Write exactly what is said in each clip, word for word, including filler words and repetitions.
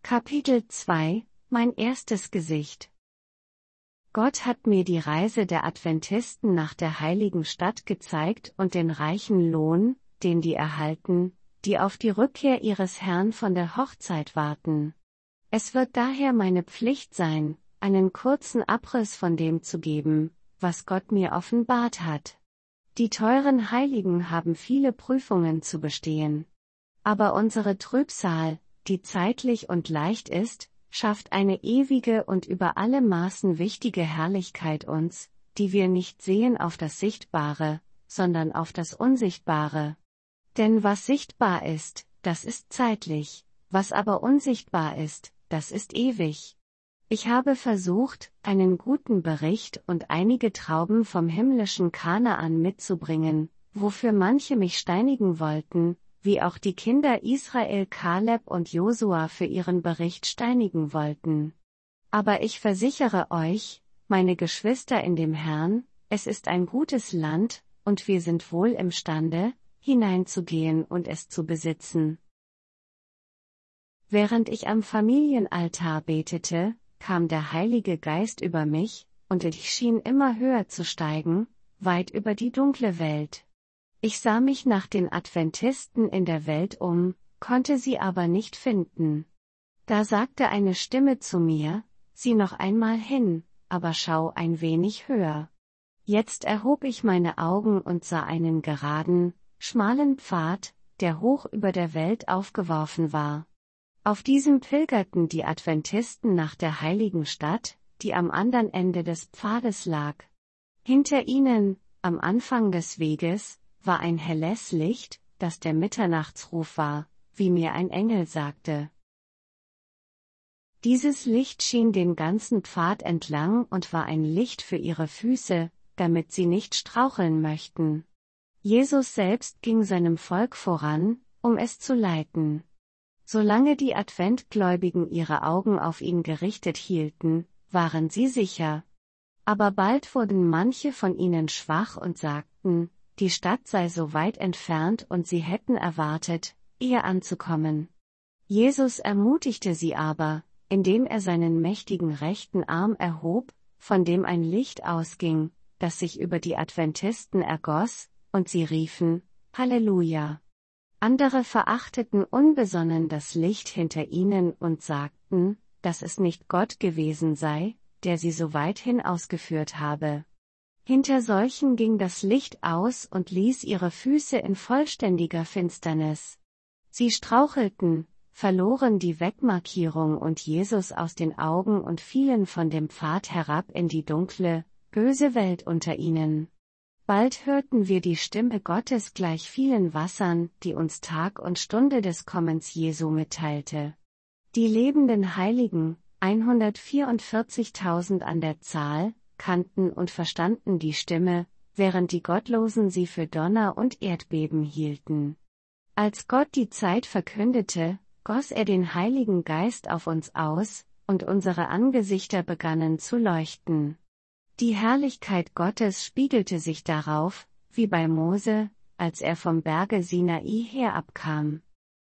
Kapitel zwei Mein erstes Gesicht. Gott hat mir die Reise der Adventisten nach der heiligen Stadt gezeigt und den reichen Lohn, den die erhalten, die auf die Rückkehr ihres Herrn von der Hochzeit warten. Es wird daher meine Pflicht sein, einen kurzen Abriss von dem zu geben, was Gott mir offenbart hat. Die teuren Heiligen haben viele Prüfungen zu bestehen. Aber unsere Trübsal, die zeitlich und leicht ist, schafft eine ewige und über alle Maßen wichtige Herrlichkeit uns, die wir nicht sehen auf das Sichtbare, sondern auf das Unsichtbare. Denn was sichtbar ist, das ist zeitlich, was aber unsichtbar ist, das ist ewig. Ich habe versucht, einen guten Bericht und einige Trauben vom himmlischen Kanaan mitzubringen, wofür manche mich steinigen wollten, wie auch die Kinder Israel Kaleb und Josua für ihren Bericht steinigen wollten. Aber ich versichere euch, meine Geschwister in dem Herrn, es ist ein gutes Land, und wir sind wohl imstande, hineinzugehen und es zu besitzen. Während ich am Familienaltar betete, kam der Heilige Geist über mich, und ich schien immer höher zu steigen, weit über die dunkle Welt. Ich sah mich nach den Adventisten in der Welt um, konnte sie aber nicht finden. Da sagte eine Stimme zu mir, sieh noch einmal hin, aber schau ein wenig höher. Jetzt erhob ich meine Augen und sah einen geraden, schmalen Pfad, der hoch über der Welt aufgeworfen war. Auf diesem pilgerten die Adventisten nach der heiligen Stadt, die am anderen Ende des Pfades lag. Hinter ihnen, am Anfang des Weges, war ein helles Licht, das der Mitternachtsruf war, wie mir ein Engel sagte. Dieses Licht schien den ganzen Pfad entlang und war ein Licht für ihre Füße, damit sie nicht straucheln möchten. Jesus selbst ging seinem Volk voran, um es zu leiten. Solange die Adventgläubigen ihre Augen auf ihn gerichtet hielten, waren sie sicher. Aber bald wurden manche von ihnen schwach und sagten, die Stadt sei so weit entfernt und sie hätten erwartet, ihr anzukommen. Jesus ermutigte sie aber, indem er seinen mächtigen rechten Arm erhob, von dem ein Licht ausging, das sich über die Adventisten ergoss, und sie riefen, Halleluja! Andere verachteten unbesonnen das Licht hinter ihnen und sagten, dass es nicht Gott gewesen sei, der sie so weit hin ausgeführt habe. Hinter solchen ging das Licht aus und ließ ihre Füße in vollständiger Finsternis. Sie strauchelten, verloren die Wegmarkierung und Jesus aus den Augen und fielen von dem Pfad herab in die dunkle, böse Welt unter ihnen. Bald hörten wir die Stimme Gottes gleich vielen Wassern, die uns Tag und Stunde des Kommens Jesu mitteilte. Die lebenden Heiligen, hundertvierundvierzigtausend an der Zahl, kannten und verstanden die Stimme, während die Gottlosen sie für Donner und Erdbeben hielten. Als Gott die Zeit verkündete, goss er den Heiligen Geist auf uns aus, und unsere Angesichter begannen zu leuchten. Die Herrlichkeit Gottes spiegelte sich darauf, wie bei Mose, als er vom Berge Sinai herabkam.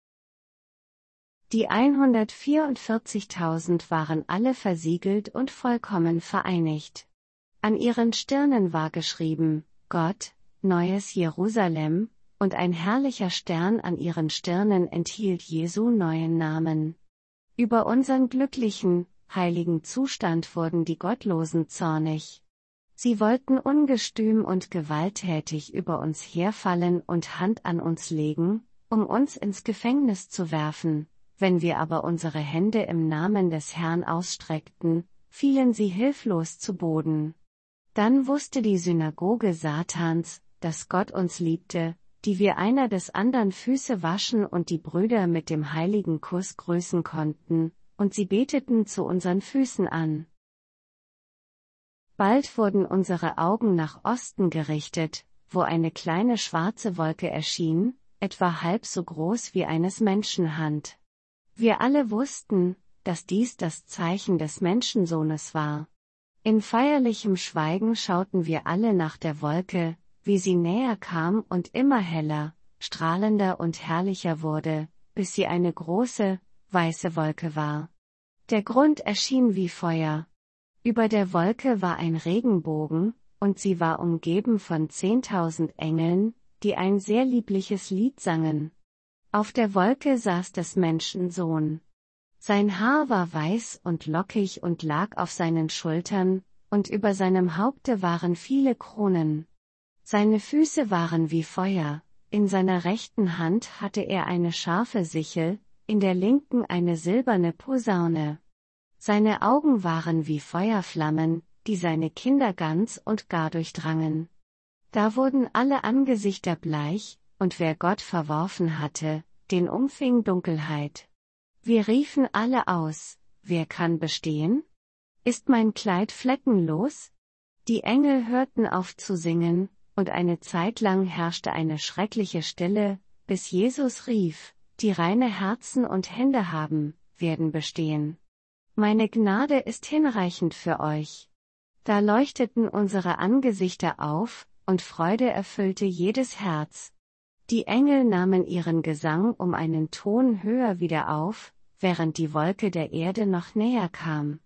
Die hundertvierundvierzigtausend waren alle versiegelt und vollkommen vereinigt. An ihren Stirnen war geschrieben, Gott, neues Jerusalem, und ein herrlicher Stern an ihren Stirnen enthielt Jesu neuen Namen. Über unseren glücklichen, heiligen Zustand wurden die Gottlosen zornig. Sie wollten ungestüm und gewalttätig über uns herfallen und Hand an uns legen, um uns ins Gefängnis zu werfen. Wenn wir aber unsere Hände im Namen des Herrn ausstreckten, fielen sie hilflos zu Boden. Dann wusste die Synagoge Satans, dass Gott uns liebte, die wir einer des andern Füße waschen und die Brüder mit dem heiligen Kuss grüßen konnten, und sie beteten zu unseren Füßen an. Bald wurden unsere Augen nach Osten gerichtet, wo eine kleine schwarze Wolke erschien, etwa halb so groß wie eines Menschen Hand. Wir alle wussten, dass dies das Zeichen des Menschensohnes war. In feierlichem Schweigen schauten wir alle nach der Wolke, wie sie näher kam und immer heller, strahlender und herrlicher wurde, bis sie eine große, weiße Wolke war. Der Grund erschien wie Feuer. Über der Wolke war ein Regenbogen, und sie war umgeben von zehntausend Engeln, die ein sehr liebliches Lied sangen. Auf der Wolke saß des Menschen Sohn. Sein Haar war weiß und lockig und lag auf seinen Schultern, und über seinem Haupte waren viele Kronen. Seine Füße waren wie Feuer, in seiner rechten Hand hatte er eine scharfe Sichel, in der linken eine silberne Posaune. Seine Augen waren wie Feuerflammen, die seine Kinder ganz und gar durchdrangen. Da wurden alle Angesichter bleich, und wer Gott verworfen hatte, den umfing Dunkelheit. Wir riefen alle aus: Wer kann bestehen? Ist mein Kleid fleckenlos? Die Engel hörten auf zu singen, und eine Zeit lang herrschte eine schreckliche Stille, bis Jesus rief: Die reine Herzen und Hände haben, werden bestehen. Meine Gnade ist hinreichend für euch. Da leuchteten unsere Angesichter auf, und Freude erfüllte jedes Herz. Die Engel nahmen ihren Gesang um einen Ton höher wieder auf, während die Wolke der Erde noch näher kam.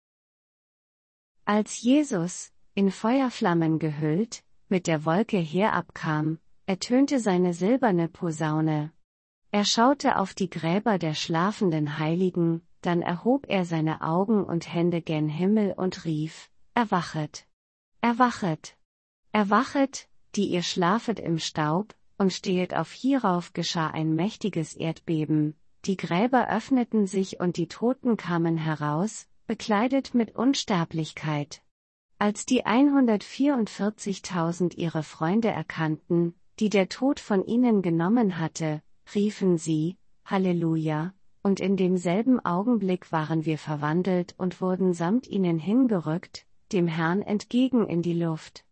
Als Jesus, in Feuerflammen gehüllt, mit der Wolke herabkam, ertönte seine silberne Posaune. Er schaute auf die Gräber der schlafenden Heiligen, dann erhob er seine Augen und Hände gen Himmel und rief: Erwachet! Erwachet! Erwachet, die ihr schlafet im Staub, und stehet auf. Hierauf geschah ein mächtiges Erdbeben, die Gräber öffneten sich und die Toten kamen heraus, bekleidet mit Unsterblichkeit. Als die hundertvierundvierzigtausend ihre Freunde erkannten, die der Tod von ihnen genommen hatte, riefen sie: Halleluja! Und in demselben Augenblick waren wir verwandelt und wurden samt ihnen hingerückt, dem Herrn entgegen in die Luft.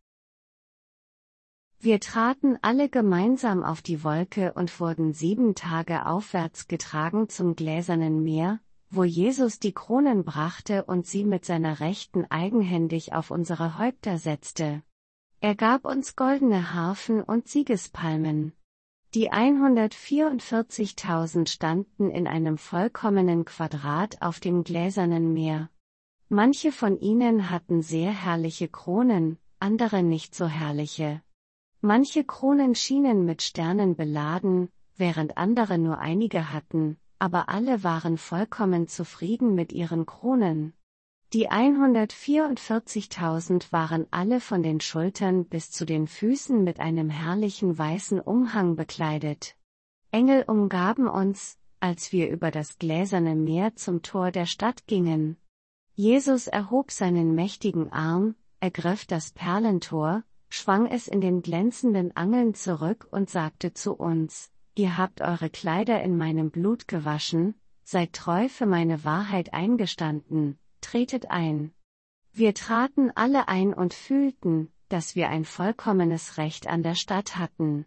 Wir traten alle gemeinsam auf die Wolke und wurden sieben Tage aufwärts getragen zum gläsernen Meer, wo Jesus die Kronen brachte und sie mit seiner Rechten eigenhändig auf unsere Häupter setzte. Er gab uns goldene Harfen und Siegespalmen. Die hundertvierundvierzigtausend standen in einem vollkommenen Quadrat auf dem gläsernen Meer. Manche von ihnen hatten sehr herrliche Kronen, andere nicht so herrliche. Manche Kronen schienen mit Sternen beladen, während andere nur einige hatten, aber alle waren vollkommen zufrieden mit ihren Kronen. Die hundertvierundvierzigtausend waren alle von den Schultern bis zu den Füßen mit einem herrlichen weißen Umhang bekleidet. Engel umgaben uns, als wir über das gläserne Meer zum Tor der Stadt gingen. Jesus erhob seinen mächtigen Arm, ergriff das Perlentor, schwang es in den glänzenden Angeln zurück und sagte zu uns: Ihr habt eure Kleider in meinem Blut gewaschen, seid treu für meine Wahrheit eingestanden, tretet ein. Wir traten alle ein und fühlten, dass wir ein vollkommenes Recht an der Stadt hatten.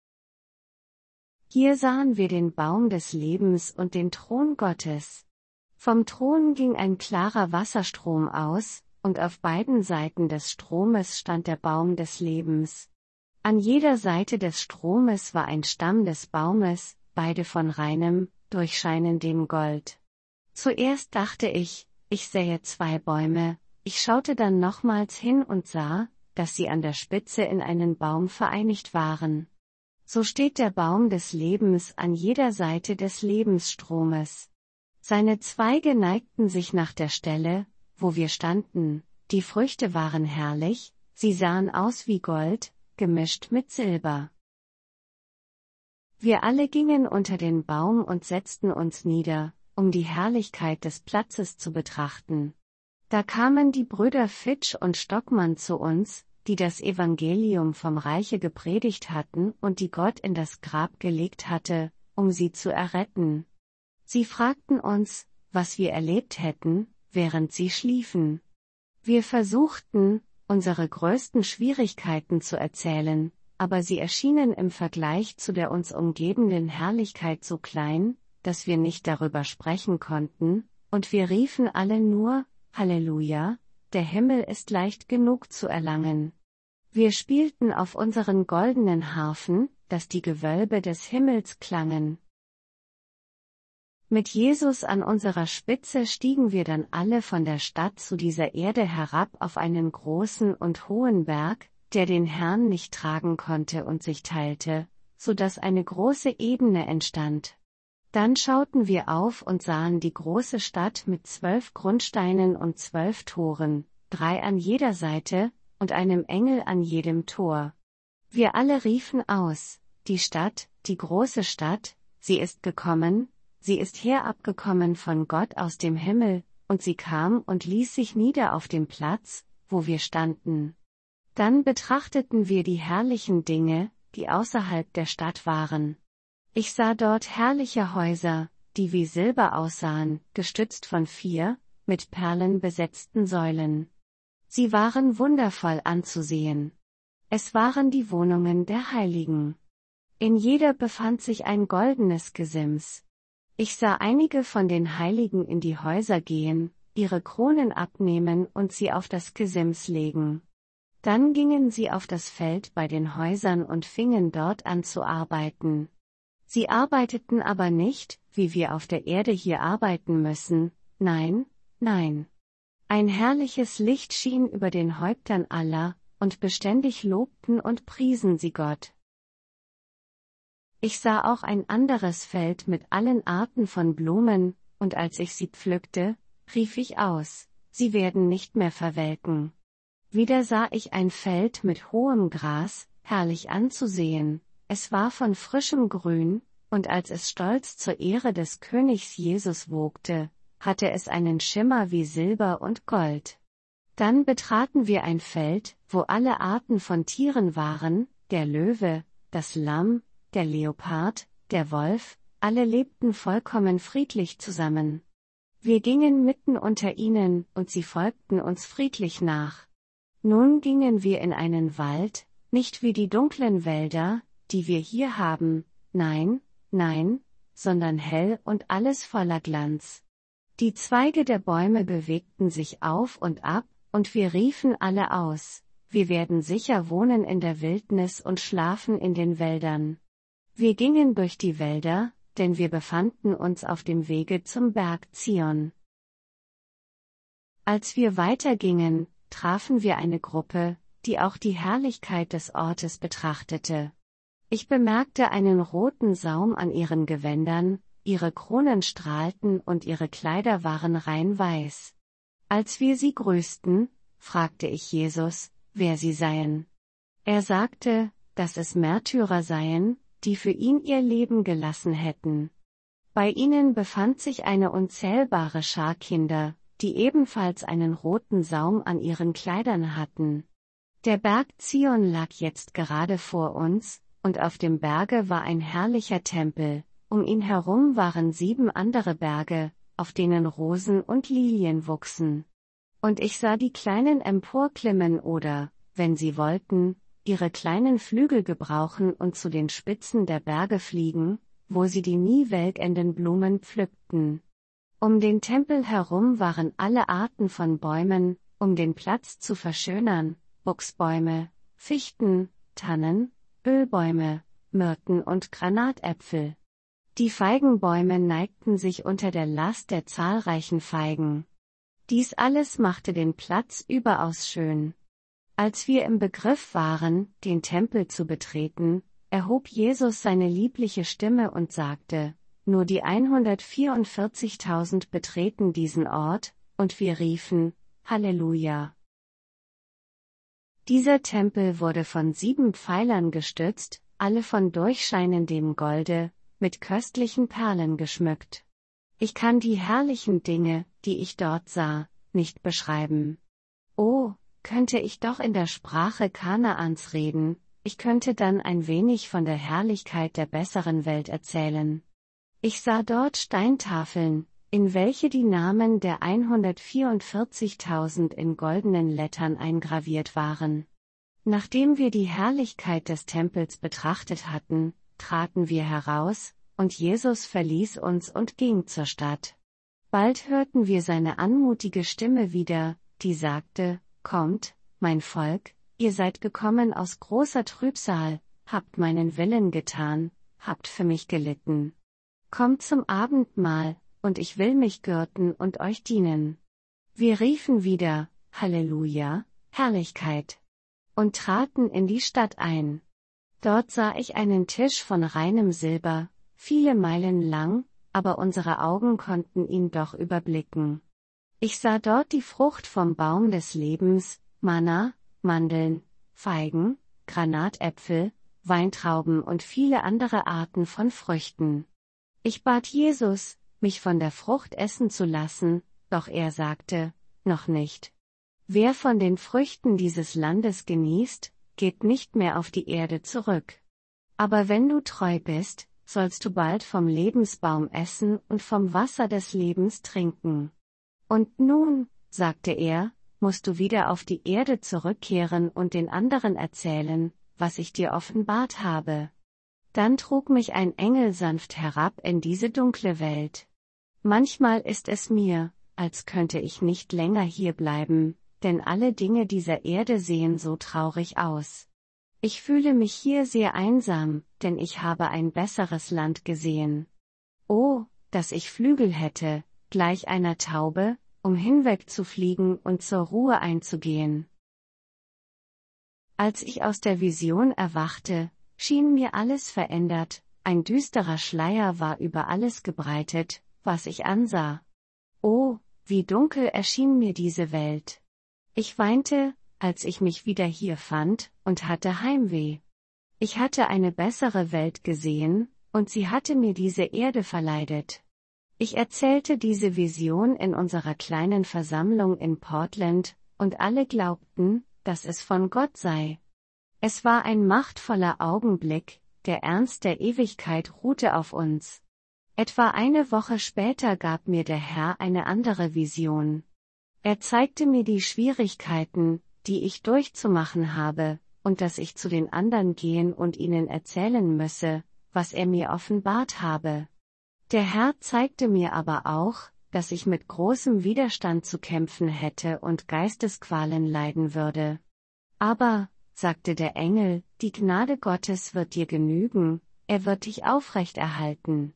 Hier sahen wir den Baum des Lebens und den Thron Gottes. Vom Thron ging ein klarer Wasserstrom aus, und auf beiden Seiten des Stromes stand der Baum des Lebens. An jeder Seite des Stromes war ein Stamm des Baumes, beide von reinem, durchscheinendem Gold. Zuerst dachte ich, ich sähe zwei Bäume, ich schaute dann nochmals hin und sah, dass sie an der Spitze in einen Baum vereinigt waren. So steht der Baum des Lebens an jeder Seite des Lebensstromes. Seine Zweige neigten sich nach der Stelle, wo wir standen, die Früchte waren herrlich, sie sahen aus wie Gold, gemischt mit Silber. Wir alle gingen unter den Baum und setzten uns nieder, um die Herrlichkeit des Platzes zu betrachten. Da kamen die Brüder Fitsch und Stockmann zu uns, die das Evangelium vom Reiche gepredigt hatten und die Gott in das Grab gelegt hatte, um sie zu erretten. Sie fragten uns, was wir erlebt hätten, während sie schliefen. Wir versuchten, unsere größten Schwierigkeiten zu erzählen, aber sie erschienen im Vergleich zu der uns umgebenden Herrlichkeit so klein, dass wir nicht darüber sprechen konnten, und wir riefen alle nur: Halleluja, der Himmel ist leicht genug zu erlangen. Wir spielten auf unseren goldenen Harfen, dass die Gewölbe des Himmels klangen. Mit Jesus an unserer Spitze stiegen wir dann alle von der Stadt zu dieser Erde herab auf einen großen und hohen Berg, der den Herrn nicht tragen konnte und sich teilte, so dass eine große Ebene entstand. Dann schauten wir auf und sahen die große Stadt mit zwölf Grundsteinen und zwölf Toren, drei an jeder Seite, und einem Engel an jedem Tor. Wir alle riefen aus: Die Stadt, die große Stadt, sie ist gekommen, sie ist herabgekommen von Gott aus dem Himmel, und sie kam und ließ sich nieder auf dem Platz, wo wir standen. Dann betrachteten wir die herrlichen Dinge, die außerhalb der Stadt waren. Ich sah dort herrliche Häuser, die wie Silber aussahen, gestützt von vier, mit Perlen besetzten Säulen. Sie waren wundervoll anzusehen. Es waren die Wohnungen der Heiligen. In jeder befand sich ein goldenes Gesims. Ich sah einige von den Heiligen in die Häuser gehen, ihre Kronen abnehmen und sie auf das Gesims legen. Dann gingen sie auf das Feld bei den Häusern und fingen dort an zu arbeiten. Sie arbeiteten aber nicht, wie wir auf der Erde hier arbeiten müssen, nein, nein. Ein herrliches Licht schien über den Häuptern aller, und beständig lobten und priesen sie Gott. Ich sah auch ein anderes Feld mit allen Arten von Blumen, und als ich sie pflückte, rief ich aus: Sie werden nicht mehr verwelken. Wieder sah ich ein Feld mit hohem Gras, herrlich anzusehen, es war von frischem Grün, und als es stolz zur Ehre des Königs Jesus wogte, hatte es einen Schimmer wie Silber und Gold. Dann betraten wir ein Feld, wo alle Arten von Tieren waren, der Löwe, das Lamm, der Leopard, der Wolf, alle lebten vollkommen friedlich zusammen. Wir gingen mitten unter ihnen, und sie folgten uns friedlich nach. Nun gingen wir in einen Wald, nicht wie die dunklen Wälder, die wir hier haben, nein, nein, sondern hell und alles voller Glanz. Die Zweige der Bäume bewegten sich auf und ab, und wir riefen alle aus: Wir werden sicher wohnen in der Wildnis und schlafen in den Wäldern. Wir gingen durch die Wälder, denn wir befanden uns auf dem Wege zum Berg Zion. Als wir weitergingen, trafen wir eine Gruppe, die auch die Herrlichkeit des Ortes betrachtete. Ich bemerkte einen roten Saum an ihren Gewändern, ihre Kronen strahlten und ihre Kleider waren rein weiß. Als wir sie grüßten, fragte ich Jesus, wer sie seien. Er sagte, dass es Märtyrer seien, die für ihn ihr Leben gelassen hätten. Bei ihnen befand sich eine unzählbare Schar Kinder, die ebenfalls einen roten Saum an ihren Kleidern hatten. Der Berg Zion lag jetzt gerade vor uns, und auf dem Berge war ein herrlicher Tempel, um ihn herum waren sieben andere Berge, auf denen Rosen und Lilien wuchsen. Und ich sah die Kleinen emporklimmen oder, wenn sie wollten, ihre kleinen Flügel gebrauchen und zu den Spitzen der Berge fliegen, wo sie die nie welkenden Blumen pflückten. Um den Tempel herum waren alle Arten von Bäumen, um den Platz zu verschönern, Buchsbäume, Fichten, Tannen, Ölbäume, Myrten und Granatäpfel. Die Feigenbäume neigten sich unter der Last der zahlreichen Feigen. Dies alles machte den Platz überaus schön. Als wir im Begriff waren, den Tempel zu betreten, erhob Jesus seine liebliche Stimme und sagte: Nur die hundertvierundvierzigtausend betreten diesen Ort, und wir riefen: Halleluja! Dieser Tempel wurde von sieben Pfeilern gestützt, alle von durchscheinendem Golde, mit köstlichen Perlen geschmückt. Ich kann die herrlichen Dinge, die ich dort sah, nicht beschreiben. Oh, könnte ich doch in der Sprache Kanaans reden, ich könnte dann ein wenig von der Herrlichkeit der besseren Welt erzählen. Ich sah dort Steintafeln, in welche die Namen der hundertvierundvierzigtausend in goldenen Lettern eingraviert waren. Nachdem wir die Herrlichkeit des Tempels betrachtet hatten, traten wir heraus, und Jesus verließ uns und ging zur Stadt. Bald hörten wir seine anmutige Stimme wieder, die sagte: Kommt, mein Volk, ihr seid gekommen aus großer Trübsal, habt meinen Willen getan, habt für mich gelitten. Kommt zum Abendmahl, und ich will mich gürten und euch dienen. Wir riefen wieder, Halleluja, Herrlichkeit, und traten in die Stadt ein. Dort sah ich einen Tisch von reinem Silber, viele Meilen lang, aber unsere Augen konnten ihn doch überblicken. Ich sah dort die Frucht vom Baum des Lebens, Manna, Mandeln, Feigen, Granatäpfel, Weintrauben und viele andere Arten von Früchten. Ich bat Jesus, mich von der Frucht essen zu lassen, doch er sagte, noch nicht. Wer von den Früchten dieses Landes genießt, geht nicht mehr auf die Erde zurück. Aber wenn du treu bist, sollst du bald vom Lebensbaum essen und vom Wasser des Lebens trinken. Und nun, sagte er, musst du wieder auf die Erde zurückkehren und den anderen erzählen, was ich dir offenbart habe. Dann trug mich ein Engel sanft herab in diese dunkle Welt. Manchmal ist es mir, als könnte ich nicht länger hier bleiben, denn alle Dinge dieser Erde sehen so traurig aus. Ich fühle mich hier sehr einsam, denn ich habe ein besseres Land gesehen. Oh, dass ich Flügel hätte, gleich einer Taube, um hinwegzufliegen und zur Ruhe einzugehen. Als ich aus der Vision erwachte, schien mir alles verändert, ein düsterer Schleier war über alles gebreitet, was ich ansah. Oh, wie dunkel erschien mir diese Welt. Ich weinte, als ich mich wieder hier fand, und hatte Heimweh. Ich hatte eine bessere Welt gesehen, und sie hatte mir diese Erde verleidet. Ich erzählte diese Vision in unserer kleinen Versammlung in Portland, und alle glaubten, dass es von Gott sei. Es war ein machtvoller Augenblick, der Ernst der Ewigkeit ruhte auf uns. Etwa eine Woche später gab mir der Herr eine andere Vision. Er zeigte mir die Schwierigkeiten, die ich durchzumachen habe, und dass ich zu den anderen gehen und ihnen erzählen müsse, was er mir offenbart habe. Der Herr zeigte mir aber auch, dass ich mit großem Widerstand zu kämpfen hätte und Geistesqualen leiden würde. Aber, sagte der Engel, die Gnade Gottes wird dir genügen, er wird dich aufrechterhalten.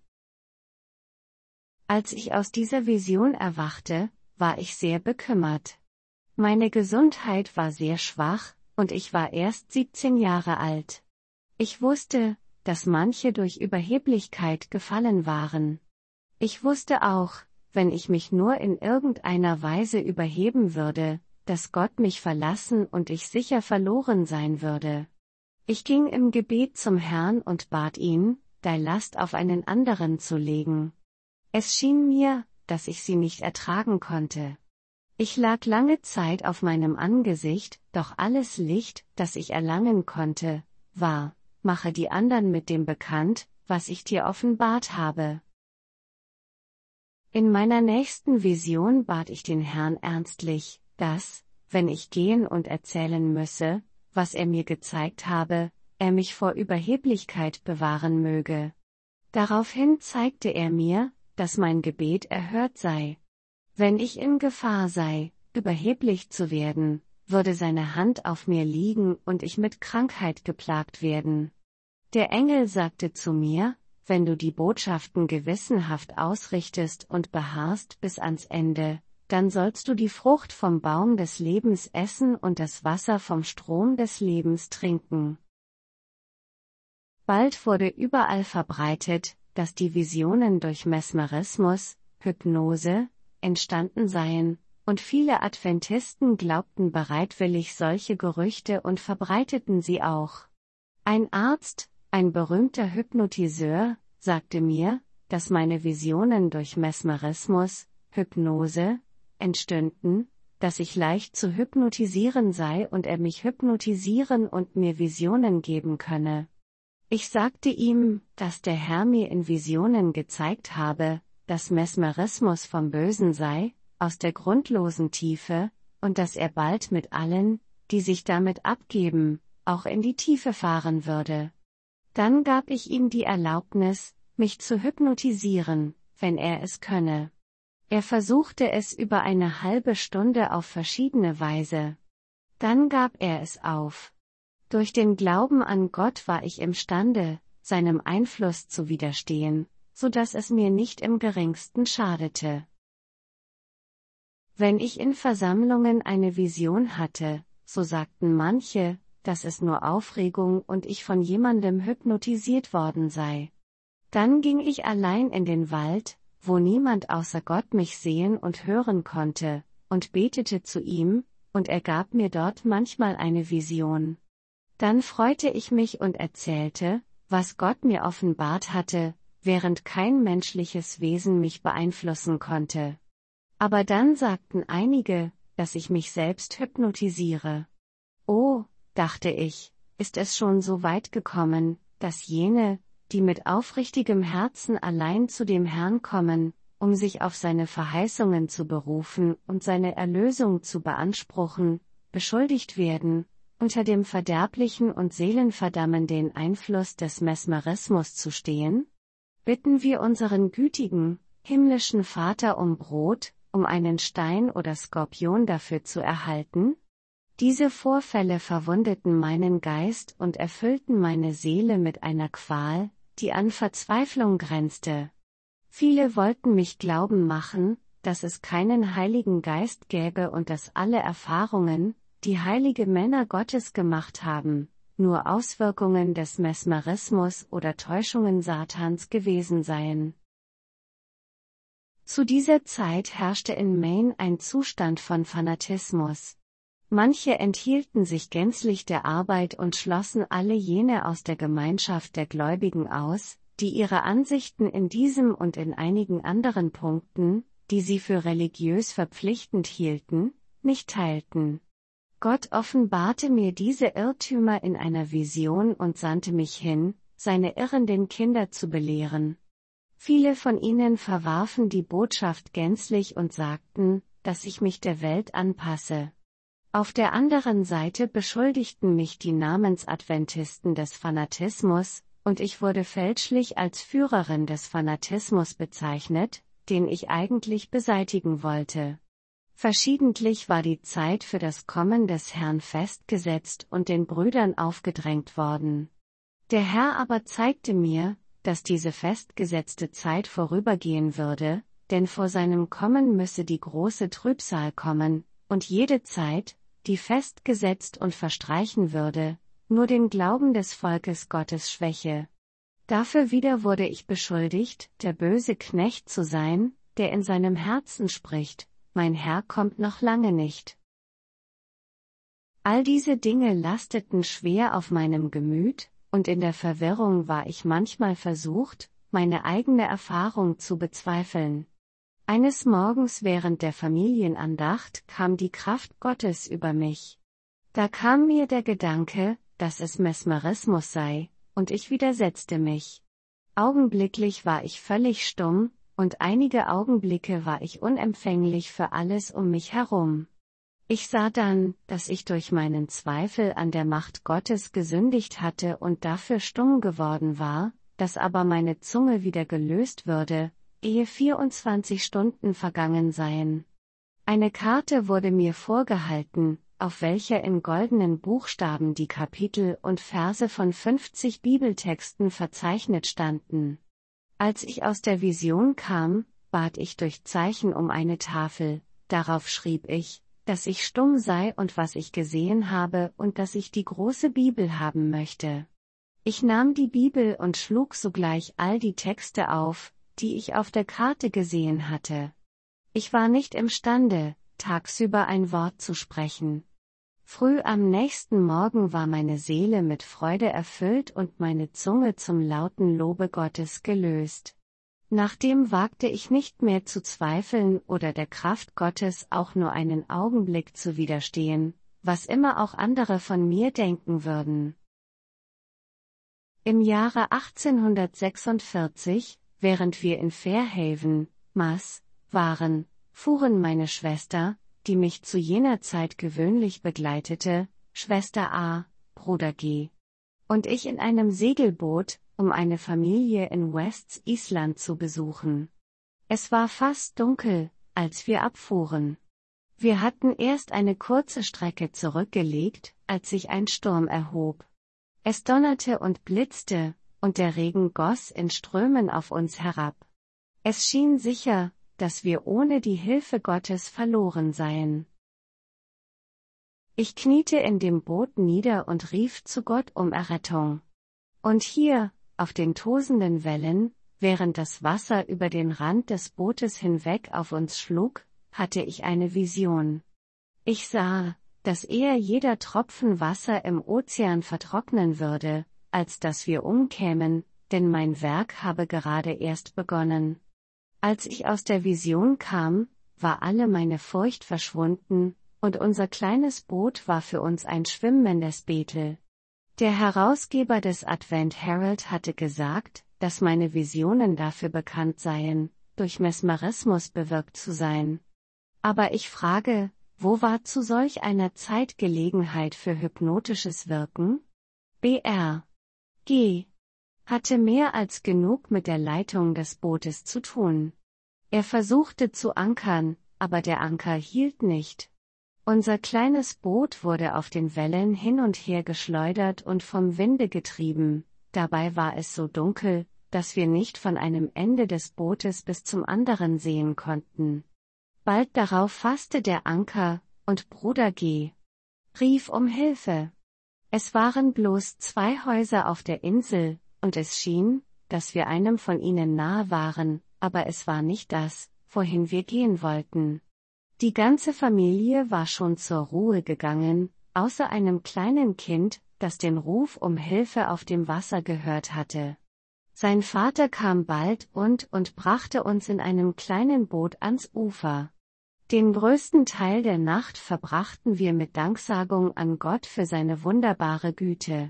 Als ich aus dieser Vision erwachte, war ich sehr bekümmert. Meine Gesundheit war sehr schwach, und ich war erst siebzehn Jahre alt. Ich wusste, dass manche durch Überheblichkeit gefallen waren. Ich wusste auch, wenn ich mich nur in irgendeiner Weise überheben würde, dass Gott mich verlassen und ich sicher verloren sein würde. Ich ging im Gebet zum Herrn und bat ihn, die Last auf einen anderen zu legen. Es schien mir, dass ich sie nicht ertragen konnte. Ich lag lange Zeit auf meinem Angesicht, doch alles Licht, das ich erlangen konnte, war, mache die anderen mit dem bekannt, was ich dir offenbart habe. In meiner nächsten Vision bat ich den Herrn ernstlich, dass, wenn ich gehen und erzählen müsse, was er mir gezeigt habe, er mich vor Überheblichkeit bewahren möge. Daraufhin zeigte er mir, dass mein Gebet erhört sei. Wenn ich in Gefahr sei, überheblich zu werden, würde seine Hand auf mir liegen und ich mit Krankheit geplagt werden. Der Engel sagte zu mir, wenn du die Botschaften gewissenhaft ausrichtest und beharrst bis ans Ende, dann sollst du die Frucht vom Baum des Lebens essen und das Wasser vom Strom des Lebens trinken. Bald wurde überall verbreitet, dass die Visionen durch Mesmerismus, Hypnose, entstanden seien, und viele Adventisten glaubten bereitwillig solche Gerüchte und verbreiteten sie auch. Ein Arzt, ein berühmter Hypnotiseur, sagte mir, dass meine Visionen durch Mesmerismus, Hypnose, entstünden, dass ich leicht zu hypnotisieren sei und er mich hypnotisieren und mir Visionen geben könne. Ich sagte ihm, dass der Herr mir in Visionen gezeigt habe, dass Mesmerismus vom Bösen sei, aus der grundlosen Tiefe, und dass er bald mit allen, die sich damit abgeben, auch in die Tiefe fahren würde. Dann gab ich ihm die Erlaubnis, mich zu hypnotisieren, wenn er es könne. Er versuchte es über eine halbe Stunde auf verschiedene Weise. Dann gab er es auf. Durch den Glauben an Gott war ich imstande, seinem Einfluss zu widerstehen, so dass es mir nicht im geringsten schadete. Wenn ich in Versammlungen eine Vision hatte, so sagten manche, dass es nur Aufregung und ich von jemandem hypnotisiert worden sei. Dann ging ich allein in den Wald, wo niemand außer Gott mich sehen und hören konnte, und betete zu ihm, und er gab mir dort manchmal eine Vision. Dann freute ich mich und erzählte, was Gott mir offenbart hatte, während kein menschliches Wesen mich beeinflussen konnte. Aber dann sagten einige, dass ich mich selbst hypnotisiere. Oh, dachte ich, ist es schon so weit gekommen, dass jene, die mit aufrichtigem Herzen allein zu dem Herrn kommen, um sich auf seine Verheißungen zu berufen und seine Erlösung zu beanspruchen, beschuldigt werden, unter dem verderblichen und seelenverdammenden Einfluss des Mesmerismus zu stehen? Bitten wir unseren gütigen, himmlischen Vater um Brot, um einen Stein oder Skorpion dafür zu erhalten? Diese Vorfälle verwundeten meinen Geist und erfüllten meine Seele mit einer Qual, die an Verzweiflung grenzte. Viele wollten mich glauben machen, dass es keinen Heiligen Geist gäbe und dass alle Erfahrungen, die heilige Männer Gottes gemacht haben, nur Auswirkungen des Mesmerismus oder Täuschungen Satans gewesen seien. Zu dieser Zeit herrschte in Maine ein Zustand von Fanatismus. Manche enthielten sich gänzlich der Arbeit und schlossen alle jene aus der Gemeinschaft der Gläubigen aus, die ihre Ansichten in diesem und in einigen anderen Punkten, die sie für religiös verpflichtend hielten, nicht teilten. Gott offenbarte mir diese Irrtümer in einer Vision und sandte mich hin, seine irrenden Kinder zu belehren. Viele von ihnen verwarfen die Botschaft gänzlich und sagten, dass ich mich der Welt anpasse. Auf der anderen Seite beschuldigten mich die Namensadventisten des Fanatismus, und ich wurde fälschlich als Führerin des Fanatismus bezeichnet, den ich eigentlich beseitigen wollte. Verschiedentlich war die Zeit für das Kommen des Herrn festgesetzt und den Brüdern aufgedrängt worden. Der Herr aber zeigte mir, dass diese festgesetzte Zeit vorübergehen würde, denn vor seinem Kommen müsse die große Trübsal kommen, und jede Zeit, die festgesetzt und verstreichen würde, nur den Glauben des Volkes Gottes schwäche. Dafür wieder wurde ich beschuldigt, der böse Knecht zu sein, der in seinem Herzen spricht, mein Herr kommt noch lange nicht. All diese Dinge lasteten schwer auf meinem Gemüt, und in der Verwirrung war ich manchmal versucht, meine eigene Erfahrung zu bezweifeln. Eines Morgens während der Familienandacht kam die Kraft Gottes über mich. Da kam mir der Gedanke, dass es Mesmerismus sei, und ich widersetzte mich. Augenblicklich war ich völlig stumm, und einige Augenblicke war ich unempfänglich für alles um mich herum. Ich sah dann, dass ich durch meinen Zweifel an der Macht Gottes gesündigt hatte und dafür stumm geworden war, dass aber meine Zunge wieder gelöst würde, ehe vierundzwanzig Stunden vergangen seien. Eine Karte wurde mir vorgehalten, auf welcher in goldenen Buchstaben die Kapitel und Verse von fünfzig Bibeltexten verzeichnet standen. Als ich aus der Vision kam, bat ich durch Zeichen um eine Tafel, darauf schrieb ich, dass ich stumm sei und was ich gesehen habe und dass ich die große Bibel haben möchte. Ich nahm die Bibel und schlug sogleich all die Texte auf, die ich auf der Karte gesehen hatte. Ich war nicht imstande, tagsüber ein Wort zu sprechen. Früh am nächsten Morgen war meine Seele mit Freude erfüllt und meine Zunge zum lauten Lobe Gottes gelöst. Nachdem wagte ich nicht mehr zu zweifeln oder der Kraft Gottes auch nur einen Augenblick zu widerstehen, was immer auch andere von mir denken würden. Im Jahre achtzehnhundertsechsundvierzig, während wir in Fairhaven, Mass, waren, fuhren meine Schwester, die mich zu jener Zeit gewöhnlich begleitete, Schwester A., Bruder G. und ich in einem Segelboot, um eine Familie in West Island zu besuchen. Es war fast dunkel, als wir abfuhren. Wir hatten erst eine kurze Strecke zurückgelegt, als sich ein Sturm erhob. Es donnerte und blitzte, und der Regen goss in Strömen auf uns herab. Es schien sicher, dass wir ohne die Hilfe Gottes verloren seien. Ich kniete in dem Boot nieder und rief zu Gott um Errettung. Und hier, auf den tosenden Wellen, während das Wasser über den Rand des Bootes hinweg auf uns schlug, hatte ich eine Vision. Ich sah, dass eher jeder Tropfen Wasser im Ozean vertrocknen würde, als dass wir umkämen, denn mein Werk habe gerade erst begonnen. Als ich aus der Vision kam, war alle meine Furcht verschwunden, und unser kleines Boot war für uns ein schwimmendes Bethel. Der Herausgeber des Advent Herald hatte gesagt, dass meine Visionen dafür bekannt seien, durch Mesmerismus bewirkt zu sein. Aber ich frage, wo war zu solch einer Zeit Gelegenheit für hypnotisches Wirken? B R G hatte mehr als genug mit der Leitung des Bootes zu tun. Er versuchte zu ankern, aber der Anker hielt nicht. Unser kleines Boot wurde auf den Wellen hin und her geschleudert und vom Winde getrieben, dabei war es so dunkel, dass wir nicht von einem Ende des Bootes bis zum anderen sehen konnten. Bald darauf fasste der Anker, und Bruder G. rief um Hilfe. Es waren bloß zwei Häuser auf der Insel, und es schien, dass wir einem von ihnen nahe waren, aber es war nicht das, wohin wir gehen wollten. Die ganze Familie war schon zur Ruhe gegangen, außer einem kleinen Kind, das den Ruf um Hilfe auf dem Wasser gehört hatte. Sein Vater kam bald und und brachte uns in einem kleinen Boot ans Ufer. Den größten Teil der Nacht verbrachten wir mit Danksagung an Gott für seine wunderbare Güte.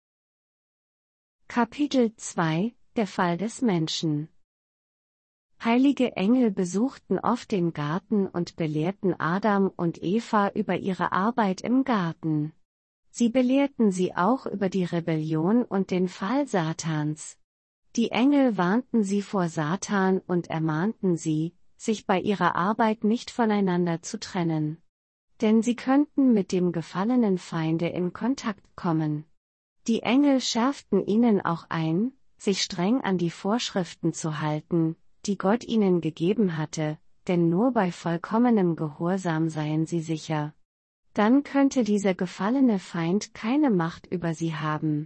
Kapitel zwei – Der Fall des Menschen. Heilige Engel besuchten oft den Garten und belehrten Adam und Eva über ihre Arbeit im Garten. Sie belehrten sie auch über die Rebellion und den Fall Satans. Die Engel warnten sie vor Satan und ermahnten sie, sich bei ihrer Arbeit nicht voneinander zu trennen. Denn sie könnten mit dem gefallenen Feinde in Kontakt kommen. Die Engel schärften ihnen auch ein, sich streng an die Vorschriften zu halten, die Gott ihnen gegeben hatte, denn nur bei vollkommenem Gehorsam seien sie sicher. Dann könnte dieser gefallene Feind keine Macht über sie haben.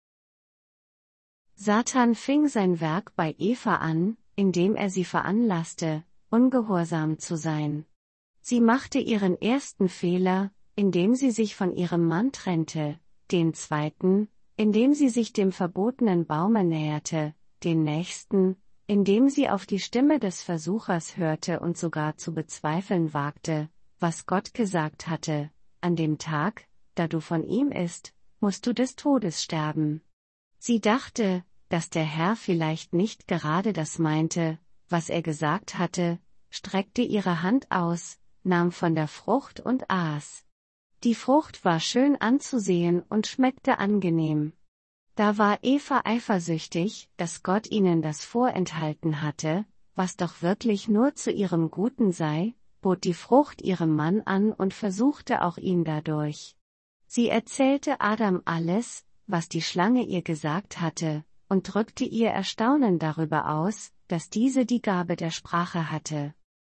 Satan fing sein Werk bei Eva an, indem er sie veranlasste, ungehorsam zu sein. Sie machte ihren ersten Fehler, indem sie sich von ihrem Mann trennte, den zweiten, indem sie sich dem verbotenen Baume näherte, den nächsten, indem sie auf die Stimme des Versuchers hörte und sogar zu bezweifeln wagte, was Gott gesagt hatte: An dem Tag, da du von ihm isst, musst du des Todes sterben. Sie dachte, dass der Herr vielleicht nicht gerade das meinte, was er gesagt hatte, streckte ihre Hand aus, nahm von der Frucht und aß. Die Frucht war schön anzusehen und schmeckte angenehm. Da war Eva eifersüchtig, dass Gott ihnen das vorenthalten hatte, was doch wirklich nur zu ihrem Guten sei, bot die Frucht ihrem Mann an und versuchte auch ihn dadurch. Sie erzählte Adam alles, was die Schlange ihr gesagt hatte, und drückte ihr Erstaunen darüber aus, dass diese die Gabe der Sprache hatte.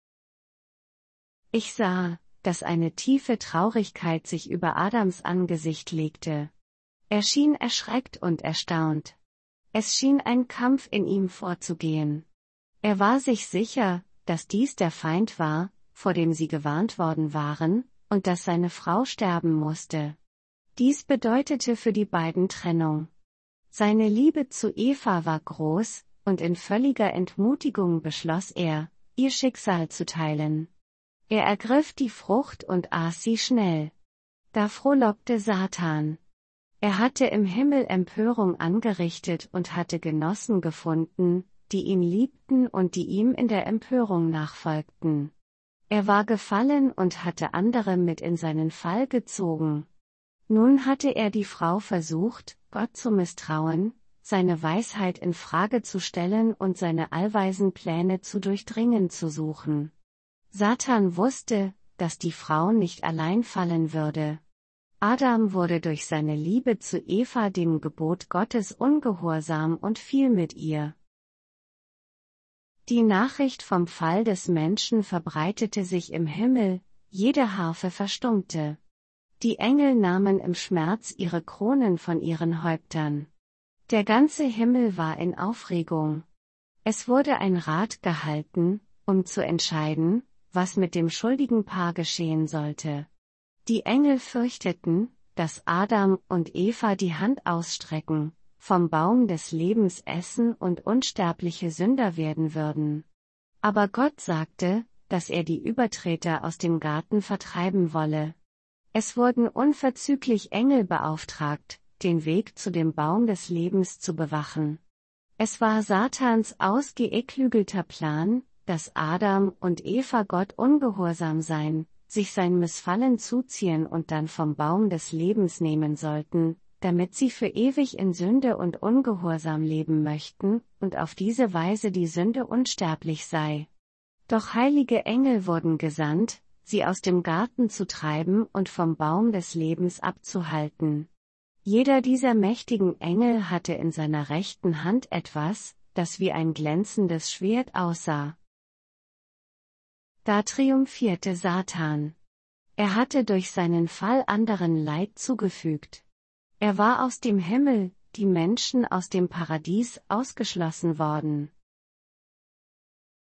Ich sah, dass eine tiefe Traurigkeit sich über Adams Angesicht legte. Er schien erschreckt und erstaunt. Es schien ein Kampf in ihm vorzugehen. Er war sich sicher, dass dies der Feind war, vor dem sie gewarnt worden waren, und dass seine Frau sterben musste. Dies bedeutete für die beiden Trennung. Seine Liebe zu Eva war groß, und in völliger Entmutigung beschloss er, ihr Schicksal zu teilen. Er ergriff die Frucht und aß sie schnell. Da frohlockte Satan. Er hatte im Himmel Empörung angerichtet und hatte Genossen gefunden, die ihn liebten und die ihm in der Empörung nachfolgten. Er war gefallen und hatte andere mit in seinen Fall gezogen. Nun hatte er die Frau versucht, Gott zu misstrauen, seine Weisheit in Frage zu stellen und seine allweisen Pläne zu durchdringen zu suchen. Satan wusste, dass die Frau nicht allein fallen würde. Adam wurde durch seine Liebe zu Eva dem Gebot Gottes ungehorsam und fiel mit ihr. Die Nachricht vom Fall des Menschen verbreitete sich im Himmel, jede Harfe verstummte. Die Engel nahmen im Schmerz ihre Kronen von ihren Häuptern. Der ganze Himmel war in Aufregung. Es wurde ein Rat gehalten, um zu entscheiden, was mit dem schuldigen Paar geschehen sollte. Die Engel fürchteten, dass Adam und Eva die Hand ausstrecken, vom Baum des Lebens essen und unsterbliche Sünder werden würden. Aber Gott sagte, dass er die Übertreter aus dem Garten vertreiben wolle. Es wurden unverzüglich Engel beauftragt, den Weg zu dem Baum des Lebens zu bewachen. Es war Satans ausgeklügelter Plan, dass Adam und Eva Gott ungehorsam sein, sich sein Missfallen zuziehen und dann vom Baum des Lebens nehmen sollten, damit sie für ewig in Sünde und Ungehorsam leben möchten, und auf diese Weise die Sünde unsterblich sei. Doch heilige Engel wurden gesandt, sie aus dem Garten zu treiben und vom Baum des Lebens abzuhalten. Jeder dieser mächtigen Engel hatte in seiner rechten Hand etwas, das wie ein glänzendes Schwert aussah. Da triumphierte Satan. Er hatte durch seinen Fall anderen Leid zugefügt. Er war aus dem Himmel, die Menschen aus dem Paradies, ausgeschlossen worden.